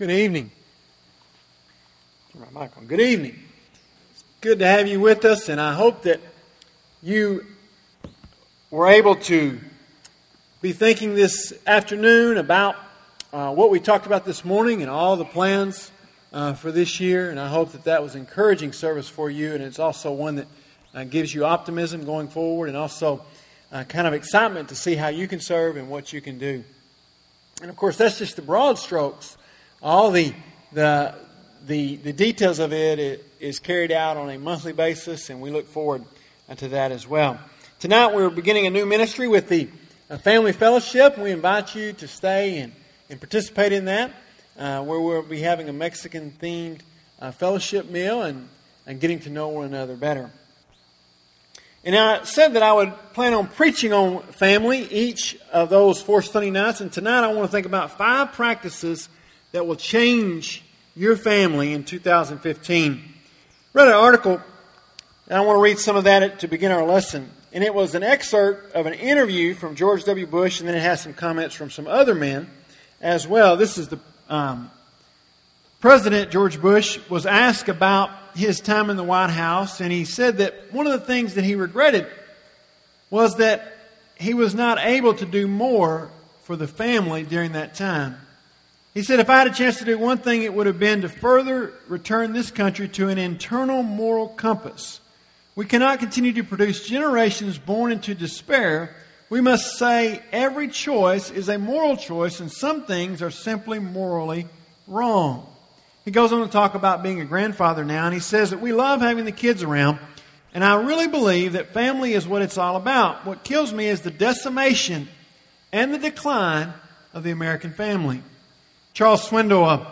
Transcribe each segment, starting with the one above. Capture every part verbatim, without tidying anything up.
Good evening. Turn my mic on. Good evening. It's good to have you with us, and I hope that you were able to be thinking this afternoon about uh, what we talked about this morning and all the plans uh, for this year, and I hope that that was an encouraging service for you, and it's also one that uh, gives you optimism going forward and also uh, kind of excitement to see how you can serve and what you can do. And of course, that's just the broad strokes. All the the the the details of it is carried out on a monthly basis, and we look forward to that as well. Tonight we're beginning a new ministry with the Family Fellowship. We invite you to stay and, and participate in that, uh, where we'll be having a Mexican-themed uh, fellowship meal and, and getting to know one another better. And I said that I would plan on preaching on family each of those four Sunday nights, and tonight I want to think about five practices that will change your family in two thousand fifteen. I read an article, and I want to read some of that to begin our lesson. And it was an excerpt of an interview from George W. Bush, and then it has some comments from some other men as well. This is the um, President George Bush was asked about his time in the White House, and he said that one of the things that he regretted was that he was not able to do more for the family during that time. He said, if I had a chance to do one thing, it would have been to further return this country to an internal moral compass. We cannot continue to produce generations born into despair. We must say every choice is a moral choice, and some things are simply morally wrong. He goes on to talk about being a grandfather now, and he says that we love having the kids around, and I really believe that family is what it's all about. What kills me is the decimation and the decline of the American family. Charles Swindoll, a,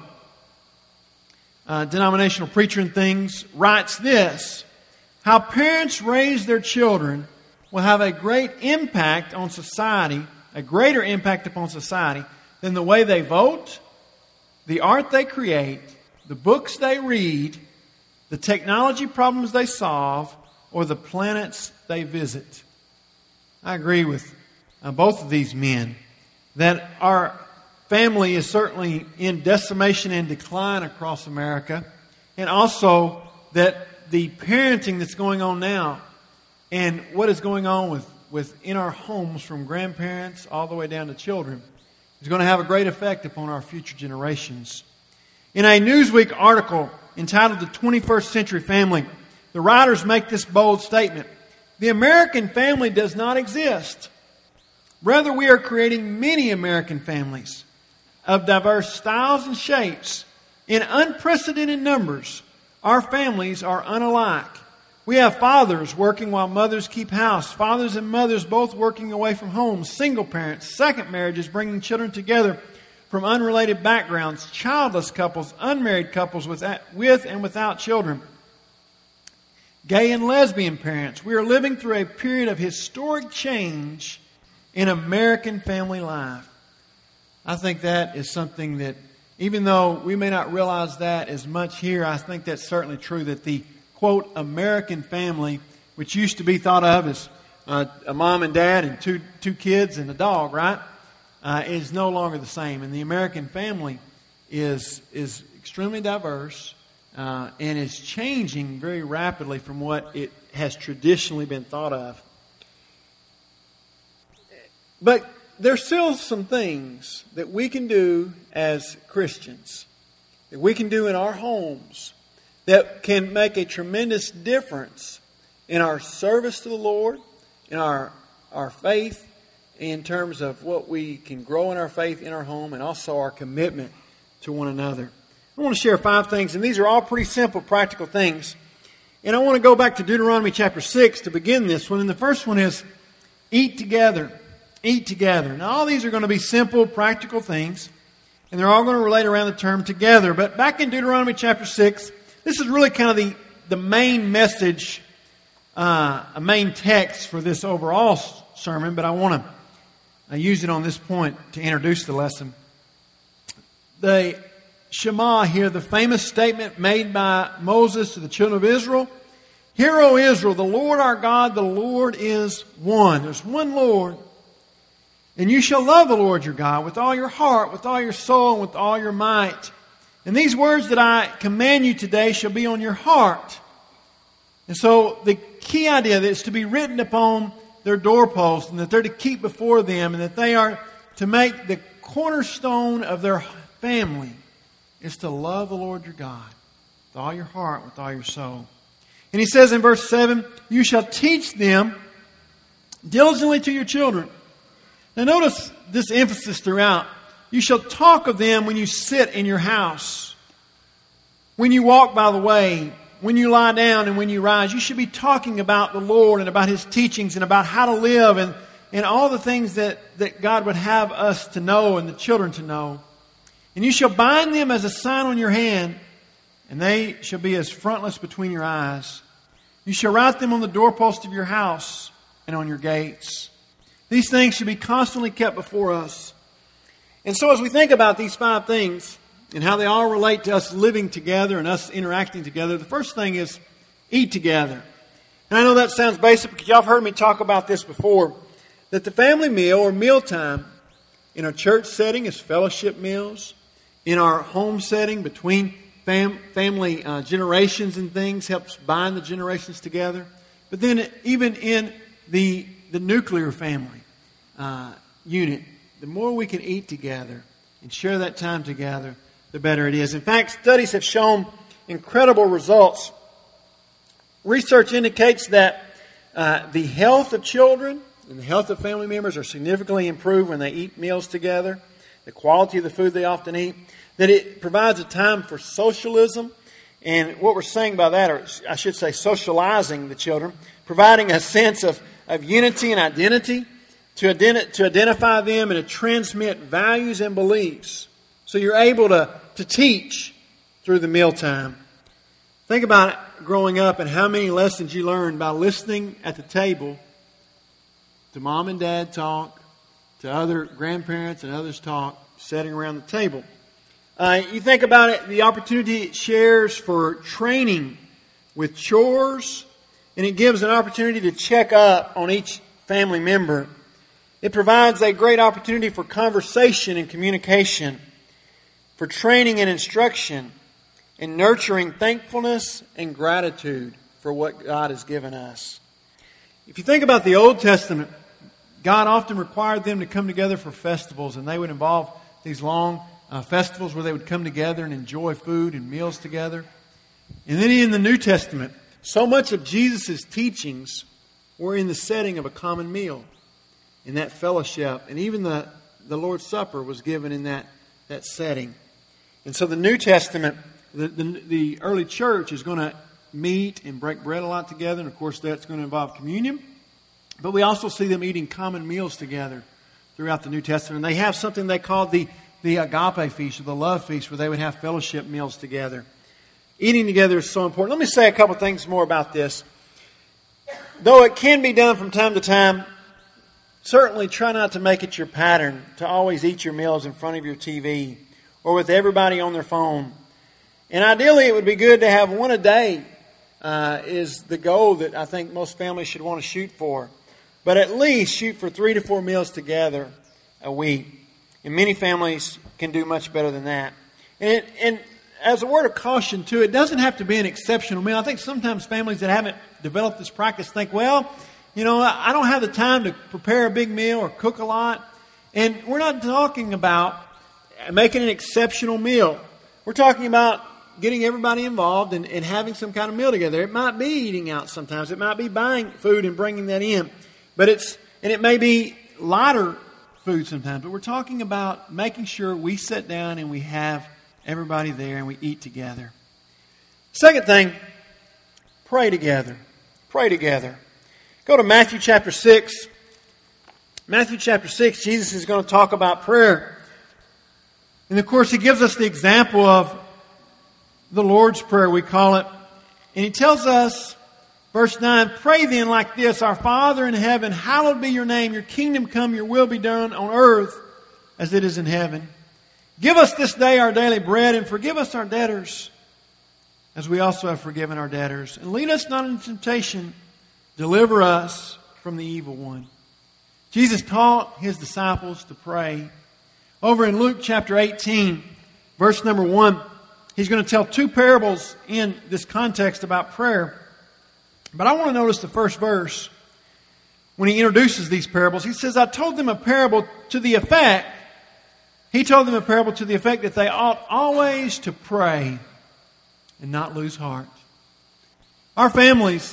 a denominational preacher and things, writes this: how parents raise their children will have a great impact on society, a greater impact upon society than the way they vote, the art they create, the books they read, the technology problems they solve, or the planets they visit. I agree with uh, both of these men that our family is certainly in decimation and decline across America, and also that the parenting that's going on now and what is going on with, with in our homes from grandparents all the way down to children is going to have a great effect upon our future generations. In a Newsweek article entitled The twenty-first Century Family, the writers make this bold statement: the American family does not exist. Rather, we are creating many American families of diverse styles and shapes. In unprecedented numbers, our families are unalike. We have fathers working while mothers keep house, fathers and mothers both working away from home, single parents, second marriages bringing children together from unrelated backgrounds, childless couples, unmarried couples with, with and without children, gay and lesbian parents. We are living through a period of historic change in American family life. I think that is something that, even though we may not realize that as much here, I think that's certainly true, that the, quote, American family, which used to be thought of as uh, a mom and dad and two two kids and a dog, right, uh, is no longer the same. And the American family is, is extremely diverse uh, and is changing very rapidly from what it has traditionally been thought of. But there's still some things that we can do as Christians, that we can do in our homes, that can make a tremendous difference in our service to the Lord, in our, our faith, in terms of what we can grow in our faith in our home, and also our commitment to one another. I want to share five things, and these are all pretty simple, practical things. And I want to go back to Deuteronomy chapter six to begin this one. And the first one is eat together. Eat together. Now, all these are going to be simple, practical things, and they're all going to relate around the term together. But back in Deuteronomy chapter six, this is really kind of the, the main message, uh, a main text for this overall sermon, but I want to uh, use it on this point to introduce the lesson. The Shema here, the famous statement made by Moses to the children of Israel: Hear, O Israel, the Lord our God, the Lord is one. There's one Lord. And you shall love the Lord your God with all your heart, with all your soul, and with all your might. And these words that I command you today shall be on your heart. And so the key idea is to be written upon their doorposts, and that they're to keep before them, and that they are to make the cornerstone of their family is to love the Lord your God with all your heart, with all your soul. And he says in verse seven, you shall teach them diligently to your children. Now notice this emphasis throughout. You shall talk of them when you sit in your house, when you walk by the way, when you lie down and when you rise. You should be talking about the Lord and about His teachings and about how to live and, and all the things that, that God would have us to know and the children to know. And you shall bind them as a sign on your hand, and they shall be as frontlets between your eyes. You shall write them on the doorpost of your house and on your gates. These things should be constantly kept before us. And so as we think about these five things and how they all relate to us living together and us interacting together, the first thing is eat together. And I know that sounds basic because y'all have heard me talk about this before, that the family meal or mealtime in our church setting is fellowship meals. In our home setting between fam- family uh, generations and things helps bind the generations together. But then even in the, the nuclear family uh, unit, the more we can eat together and share that time together, the better it is. In fact, studies have shown incredible results. Research indicates that uh, the health of children and the health of family members are significantly improved when they eat meals together. The quality of the food they often eat. That it provides a time for socialism. And what we're saying by that, or I should say socializing the children, providing a sense of, of unity and identity, to, identi- to identify them and to transmit values and beliefs. So you're able to, to teach through the mealtime. Think about it, growing up and how many lessons you learned by listening at the table to mom and dad talk, to other grandparents and others talk, sitting around the table. Uh, you think about it, the opportunity it shares for training with chores, and it gives an opportunity to check up on each family member. It provides a great opportunity for conversation and communication, for training and instruction, and nurturing thankfulness and gratitude for what God has given us. If you think about the Old Testament, God often required them to come together for festivals, and they would involve these long uh, festivals where they would come together and enjoy food and meals together. And then in the New Testament, so much of Jesus' teachings were in the setting of a common meal, in that fellowship. And even the, the Lord's Supper was given in that, that setting. And so the New Testament, the, the, the early church is going to meet and break bread a lot together. And of course that's going to involve communion. But we also see them eating common meals together throughout the New Testament. And they have something they call the, the agape feast or the love feast, where they would have fellowship meals together. Eating together is so important. Let me say a couple things more about this. Though it can be done from time to time, certainly try not to make it your pattern to always eat your meals in front of your T V or with everybody on their phone. And ideally it would be good to have one a day uh, is the goal that I think most families should want to shoot for. But at least shoot for three to four meals together a week. And many families can do much better than that. And, it, and as a word of caution too, it doesn't have to be an exceptional meal. I think sometimes families that haven't developed this practice think, well, you know, I don't have the time to prepare a big meal or cook a lot. And we're not talking about making an exceptional meal. We're talking about getting everybody involved and, and having some kind of meal together. It might be eating out sometimes. It might be buying food and bringing that in. But it's, and it may be lighter food sometimes. But we're talking about making sure we sit down and we have everybody there and we eat together. Second thing, pray together. Pray together. Go to Matthew chapter six. Matthew chapter six, Jesus is going to talk about prayer. And of course, he gives us the example of the Lord's Prayer, we call it. And he tells us, verse nine, pray then like this, our Father in heaven, hallowed be your name, your kingdom come, your will be done on earth as it is in heaven. Give us this day our daily bread, and forgive us our debtors, as we also have forgiven our debtors. And lead us not into temptation, deliver us from the evil one. Jesus taught his disciples to pray. Over in Luke chapter eighteen, verse number one, he's going to tell two parables in this context about prayer. But I want to notice the first verse when he introduces these parables. He says, I told them a parable to the effect, he told them a parable to the effect that they ought always to pray and not lose heart. Our families,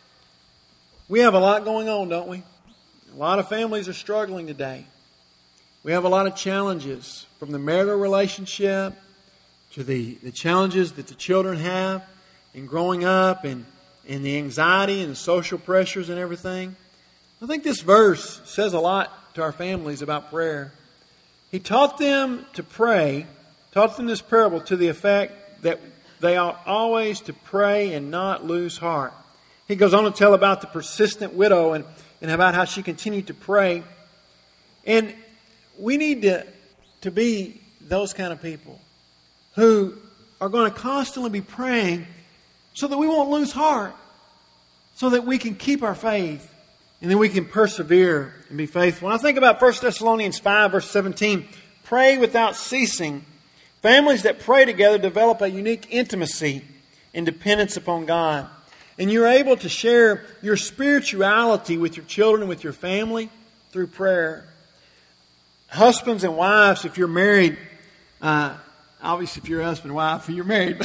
we have a lot going on, don't we? A lot of families are struggling today. We have a lot of challenges, from the marital relationship to the, the challenges that the children have in growing up, and, and the anxiety and the social pressures and everything. I think this verse says a lot to our families about prayer. He taught them to pray, taught them this parable to the effect that they ought always to pray and not lose heart. He goes on to tell about the persistent widow and, and about how she continued to pray. And we need to, to be those kind of people who are going to constantly be praying so that we won't lose heart, so that we can keep our faith, and then we can persevere and be faithful. When I think about First Thessalonians five, verse seventeen, pray without ceasing. Families that pray together develop a unique intimacy and dependence upon God. And you're able to share your spirituality with your children and with your family through prayer. Husbands and wives, if you're married, uh, obviously if you're a husband and wife, you're married.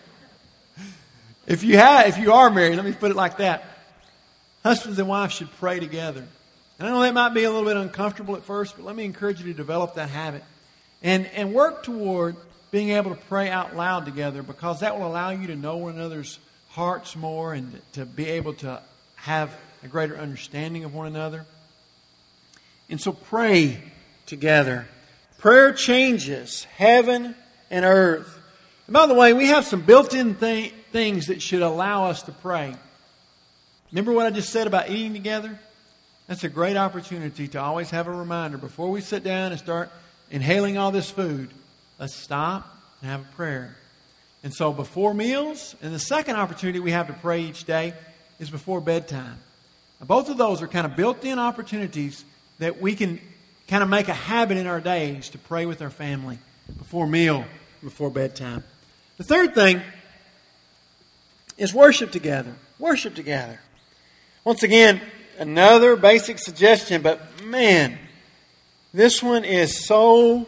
if you have, if you are married, let me put it like that. Husbands and wives should pray together. And I know that might be a little bit uncomfortable at first, but let me encourage you to develop that habit. And, and work toward being able to pray out loud together, because that will allow you to know one another's hearts more and to be able to have a greater understanding of one another. And so pray together. Prayer changes heaven and earth. And by the way, we have some built-in th- things that should allow us to pray. Remember what I just said about eating together? That's a great opportunity to always have a reminder before we sit down and start inhaling all this food. Let's stop and have a prayer. And so before meals, and the second opportunity we have to pray each day is before bedtime. Now, both of those are kind of built-in opportunities that we can kind of make a habit in our days to pray with our family before meal, before bedtime. The third thing is worship together. Worship together. Once again, another basic suggestion, but man, this one is so,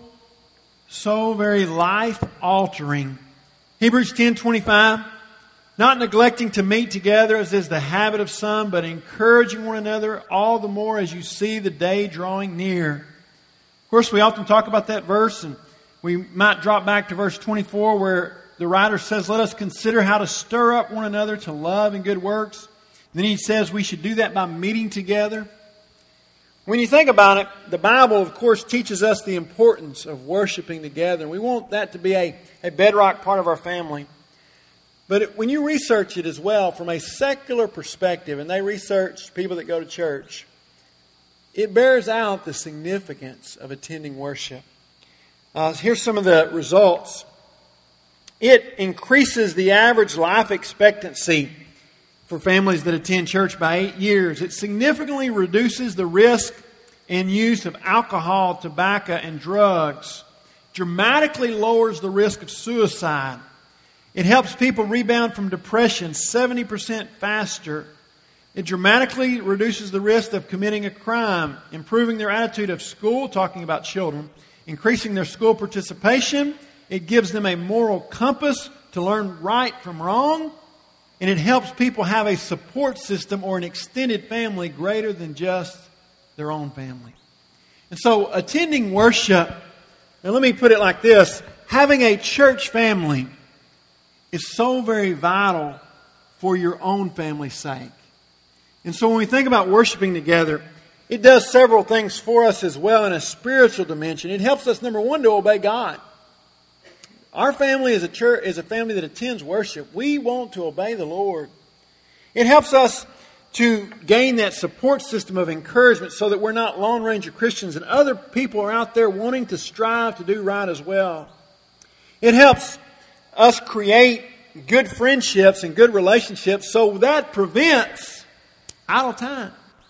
so very life-altering. Hebrews ten twenty-five, not neglecting to meet together as is the habit of some, but encouraging one another all the more as you see the day drawing near. Of course, we often talk about that verse, and we might drop back to verse twenty-four where the writer says, let us consider how to stir up one another to love and good works. And then he says we should do that by meeting together. When you think about it, the Bible, of course, teaches us the importance of worshiping together. And we want that to be a, a bedrock part of our family. But it, when you research it as well from a secular perspective, and they research people that go to church, it bears out the significance of attending worship. Uh, here's some of the results. It increases the average life expectancy for families that attend church by eight years. It significantly reduces the risk and use of alcohol, tobacco, and drugs. Dramatically lowers the risk of suicide. It helps people rebound from depression seventy percent faster. It dramatically reduces the risk of committing a crime, improving their attitude of school, talking about children, increasing their school participation. It gives them a moral compass to learn right from wrong. And it helps people have a support system or an extended family greater than just their own family. And so attending worship, and let me put it like this, having a church family is so very vital for your own family's sake. And so when we think about worshiping together, it does several things for us as well in a spiritual dimension. It helps us, number one, to obey God. Our family is a church, is a family that attends worship. We want to obey the Lord. It helps us to gain that support system of encouragement so that we're not Lone Ranger Christians and other people are out there wanting to strive to do right as well. It helps us create good friendships and good relationships, so that prevents idle time.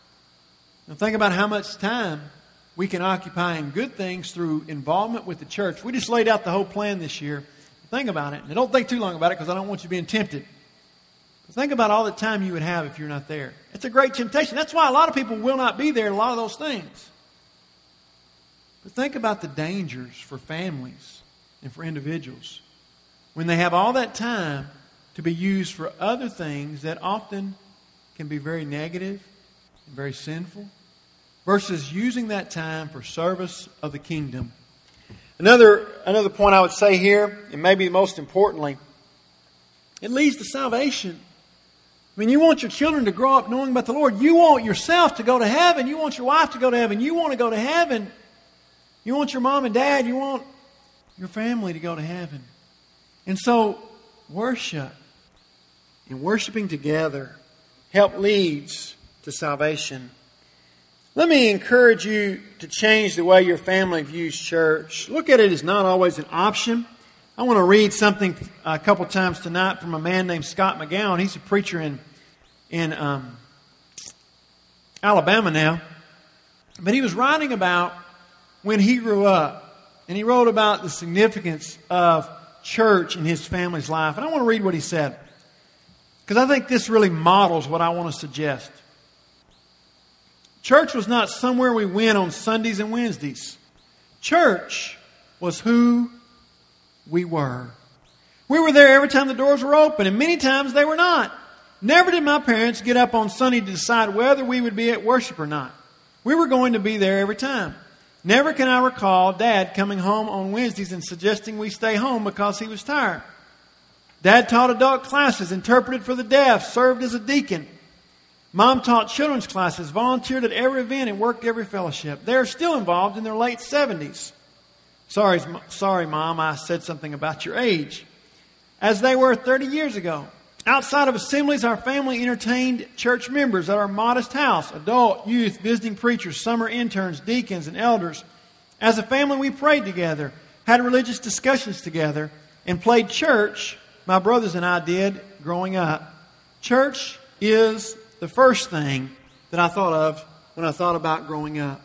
Now think about how much time we can occupy in good things through involvement with the church. We just laid out the whole plan this year. Think about it. And don't think too long about it because I don't want you being tempted. But think about all the time you would have if you're not there. It's a great temptation. That's why a lot of people will not be there in a lot of those things. But think about the dangers for families and for individuals when they have all that time to be used for other things that often can be very negative and very sinful, versus using that time for service of the kingdom. Another, another point I would say here, and maybe most importantly, it leads to salvation. I mean, you want your children to grow up knowing about the Lord. You want yourself to go to heaven. You want your wife to go to heaven. You want to go to heaven. You want your mom and dad. You want your family to go to heaven. And so, worship and worshiping together help leads to salvation. Let me encourage you to change the way your family views church. Look at it as not always an option. I want to read something a couple times tonight from a man named Scott McGowan. He's a preacher in in um, Alabama now. But he was writing about when he grew up. And he wrote about the significance of church in his family's life. And I want to read what he said, because I think this really models what I want to suggest. Church was not somewhere we went on Sundays and Wednesdays. Church was who we were. We were there every time the doors were open, and many times they were not. Never did my parents get up on Sunday to decide whether we would be at worship or not. We were going to be there every time. Never can I recall Dad coming home on Wednesdays and suggesting we stay home because he was tired. Dad taught adult classes, interpreted for the deaf, served as a deacon. Mom taught children's classes, volunteered at every event, and worked every fellowship. They are still involved in their late seventies. Sorry, sorry, Mom, I said something about your age. As they were thirty years ago. Outside of assemblies, our family entertained church members at our modest house, adult, youth, visiting preachers, summer interns, deacons, and elders. As a family, we prayed together, had religious discussions together, and played church, my brothers and I did, growing up. Church is the first thing that I thought of when I thought about growing up.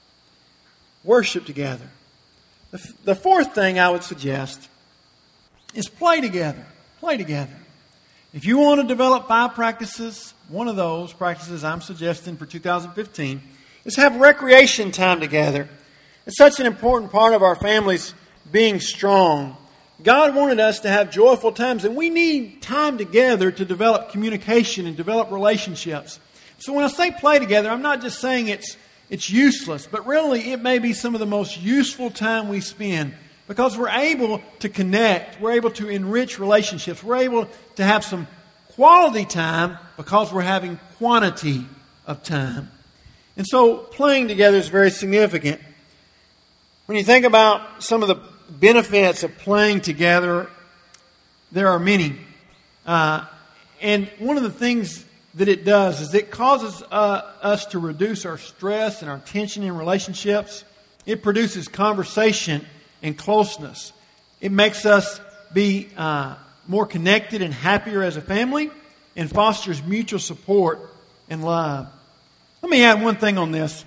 Worship together. The, f- the fourth thing I would suggest is play together. Play together. If you want to develop five practices, one of those practices I'm suggesting for two thousand fifteen is have recreation time together. It's such an important part of our families being strong. God wanted us to have joyful times, and we need time together to develop communication and develop relationships. So when I say play together, I'm not just saying it's it's useless, but really it may be some of the most useful time we spend, because we're able to connect, we're able to enrich relationships, we're able to have some quality time because we're having quantity of time. And so playing together is very significant. When you think about some of the benefits of playing together, there are many. Uh, and one of the things that it does is it causes uh, us to reduce our stress and our tension in relationships. It produces conversation and closeness. It makes us be uh, more connected and happier as a family, and fosters mutual support and love. Let me add one thing on this.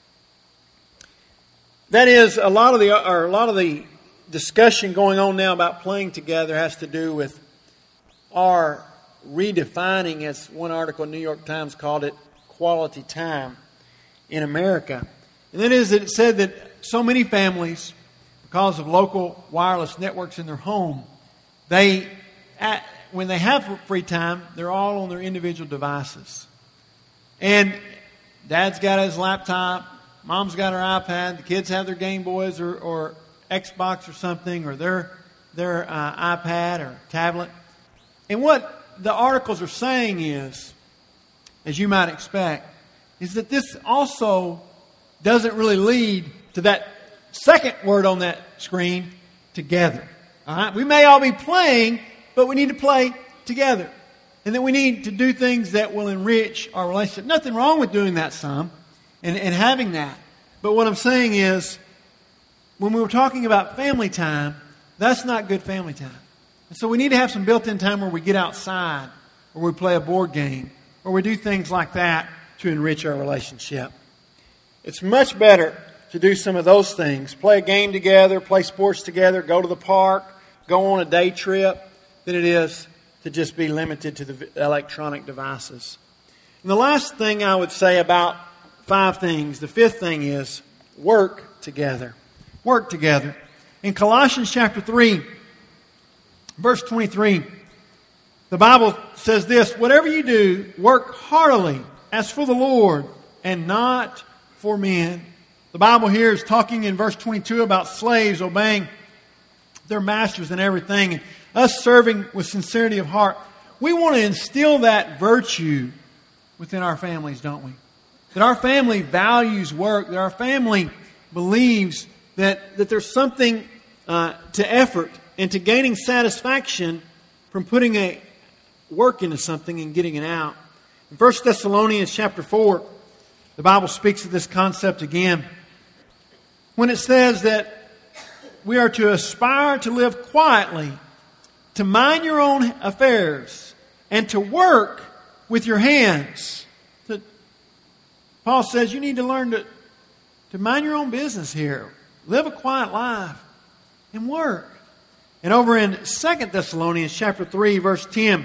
That is, a lot of the or a lot of the discussion going on now about playing together has to do with our redefining, as one article in the New York Times called it, quality time in America. And that is that it said that so many families, because of local wireless networks in their home, they, at, when they have free time, they're all on their individual devices. And Dad's got his laptop, Mom's got her iPad, the kids have their Game Boys or, or Xbox or something, or their their uh, iPad or tablet. And what the articles are saying is, as you might expect, is that this also doesn't really lead to that second word on that screen, together. All right? We may all be playing, but we need to play together. And then we need to do things that will enrich our relationship. Nothing wrong with doing that some and, and having that. But what I'm saying is, when we were talking about family time, that's not good family time. And so we need to have some built-in time where we get outside, or we play a board game, or we do things like that to enrich our relationship. It's much better to do some of those things. Play a game together, play sports together, go to the park, go on a day trip than it is to just be limited to the electronic devices. And the last thing I would say about five things, the fifth thing is work together. Work together. In Colossians chapter three, verse twenty-three, the Bible says this, whatever you do, work heartily as for the Lord and not for men. The Bible here is talking in verse twenty-two about slaves obeying their masters and everything, and us serving with sincerity of heart. We want to instill that virtue within our families, don't we? That our family values work, that our family believes that, that there's something uh, to effort and to gaining satisfaction from putting a work into something and getting it out. In First Thessalonians chapter four, the Bible speaks of this concept again, when it says that we are to aspire to live quietly, to mind your own affairs, and to work with your hands. So Paul says you need to learn to, to mind your own business here. Live a quiet life and work. And over in Second Thessalonians chapter three, verse ten,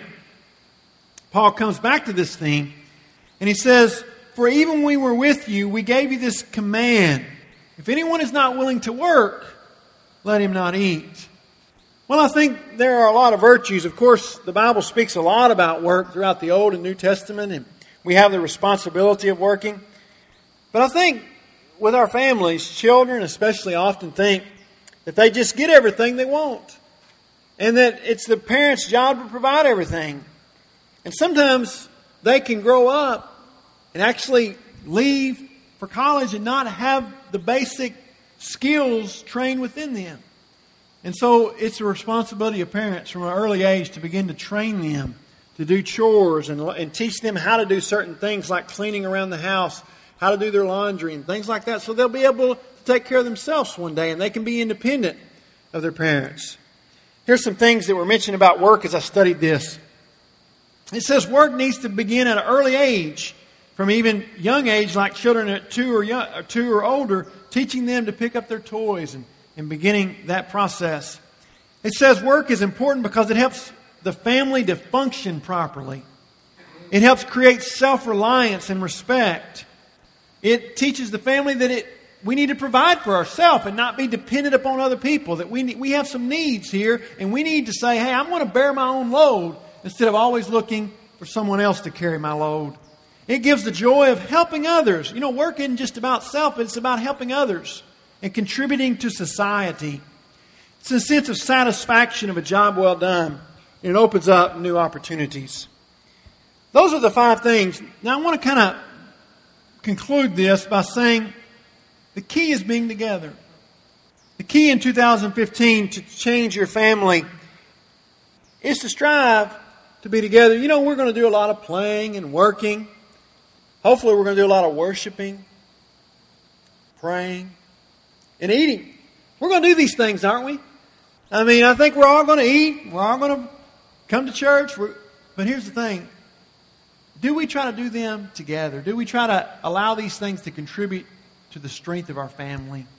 Paul comes back to this theme, and he says, for even when we were with you, we gave you this command. If anyone is not willing to work, let him not eat. Well, I think there are a lot of virtues. Of course, the Bible speaks a lot about work throughout the Old and New Testament, and we have the responsibility of working. But I think with our families, children especially often think that they just get everything they want, and that it's the parents' job to provide everything. And sometimes they can grow up and actually leave for college and not have the basic skills trained within them. And so it's a responsibility of parents from an early age to begin to train them to do chores and, and teach them how to do certain things like cleaning around the house, how to do their laundry and things like that, so they'll be able to take care of themselves one day and they can be independent of their parents. Here's some things that were mentioned about work as I studied this. It says work needs to begin at an early age, from even young age, like children at two or, young, or two or older, teaching them to pick up their toys and, and beginning that process. It says work is important because it helps the family to function properly. It helps create self-reliance and respect. It teaches the family that it we need to provide for ourselves and not be dependent upon other people. That we we have some needs here, and we need to say, hey, I'm going to bear my own load instead of always looking for someone else to carry my load. It gives the joy of helping others. You know, work isn't just about self, but it's about helping others and contributing to society. It's a sense of satisfaction of a job well done, and it opens up new opportunities. Those are the five things. Now, I want to kind of conclude this by saying the key is being together. The key in two thousand fifteen to change your family is to strive to be together. You know, we're going to do a lot of playing and working. Hopefully we're going to do a lot of worshiping, praying, and eating. We're going to do these things, aren't we? I mean, I think we're all going to eat. We're all going to come to church. We're, but here's the thing. Do we try to do them together? Do we try to allow these things to contribute to the strength of our family?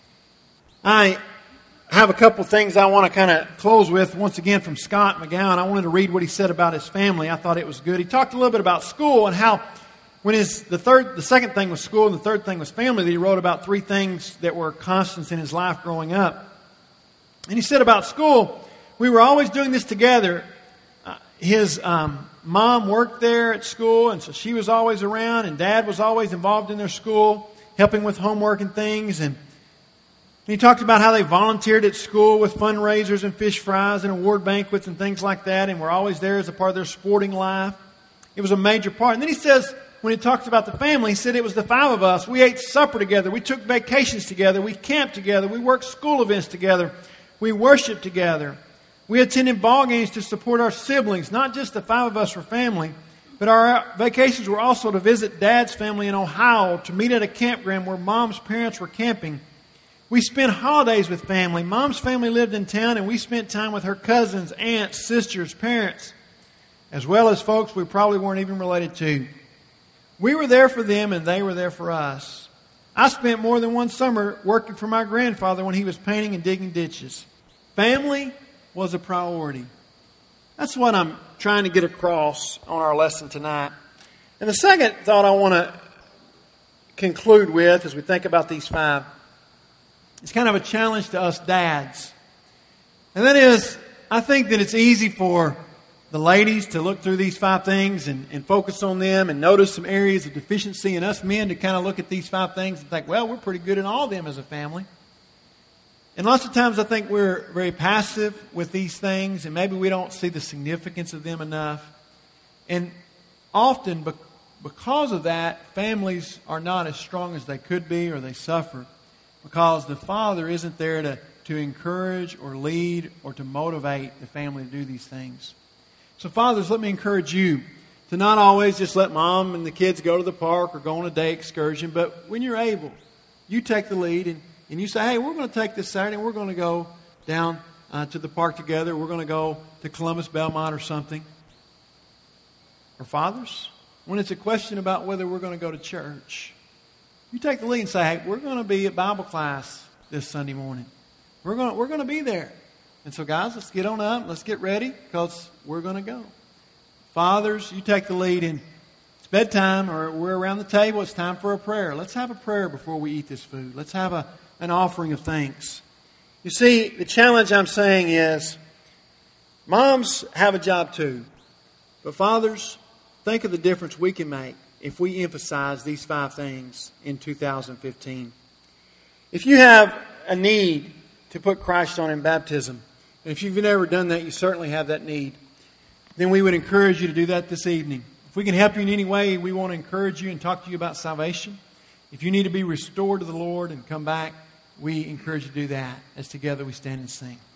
I have a couple things I want to kind of close with. Once again, from Scott McGowan. I wanted to read what he said about his family. I thought it was good. He talked a little bit about school and how when his the third, the second thing was school and the third thing was family, that he wrote about three things that were constants in his life growing up. And he said about school, we were always doing this together. Uh, his um, mom worked there at school, and so she was always around, and Dad was always involved in their school, helping with homework and things. And he talked about how they volunteered at school with fundraisers and fish fries and award banquets and things like that, and were always there as a part of their sporting life. It was a major part. And then he says, when he talks about the family, he said it was the five of us. We ate supper together. We took vacations together. We camped together. We worked school events together. We worshiped together. We attended ball games to support our siblings. Not just the five of us were family, but our vacations were also to visit Dad's family in Ohio, to meet at a campground where Mom's parents were camping. We spent holidays with family. Mom's family lived in town, and we spent time with her cousins, aunts, sisters, parents, as well as folks we probably weren't even related to. We were there for them, and they were there for us. I spent more than one summer working for my grandfather when he was painting and digging ditches. Family was a priority. That's what I'm trying to get across on our lesson tonight. And the second thought I want to conclude with as we think about these five is kind of a challenge to us dads. And that is, I think that it's easy for the ladies to look through these five things and, and focus on them and notice some areas of deficiency, and us men to kind of look at these five things and think, well, we're pretty good in all of them as a family. And lots of times I think we're very passive with these things, and maybe we don't see the significance of them enough. And often, because of that, families are not as strong as they could be, or they suffer because the father isn't there to, to encourage or lead or to motivate the family to do these things. So fathers, let me encourage you to not always just let mom and the kids go to the park or go on a day excursion, but when you're able, you take the lead and And you say, hey, we're going to take this Saturday and we're going to go down uh, to the park together. We're going to go to Columbus Belmont or something. Or fathers, when it's a question about whether we're going to go to church, you take the lead and say, hey, we're going to be at Bible class this Sunday morning. We're going to, we're going to be there. And so guys, let's get on up. Let's get ready because we're going to go. Fathers, you take the lead and it's bedtime or we're around the table. It's time for a prayer. Let's have a prayer before we eat this food. Let's have a an offering of thanks. You see, the challenge I'm saying is, moms have a job too. But fathers, think of the difference we can make if we emphasize these five things in two thousand fifteen. If you have a need to put Christ on in baptism, and if you've never done that, you certainly have that need, then we would encourage you to do that this evening. If we can help you in any way, we want to encourage you and talk to you about salvation. If you need to be restored to the Lord and come back, we encourage you to do that as together we stand and sing.